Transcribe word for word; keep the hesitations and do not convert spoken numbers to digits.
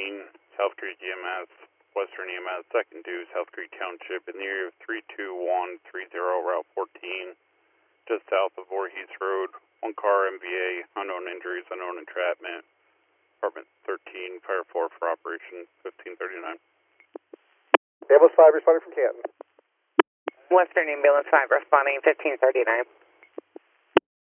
fifteen, South Creek E M S, Western E M S, second to South Creek Township in the area of three two one three zero, Route fourteen, just south of Voorhees Road. One car, M V A, unknown injuries, unknown entrapment. Department thirteen, Fire four for Operation fifteen thirty-nine. Ambulance five responding from Canton. Western Ambulance five responding fifteen thirty-nine.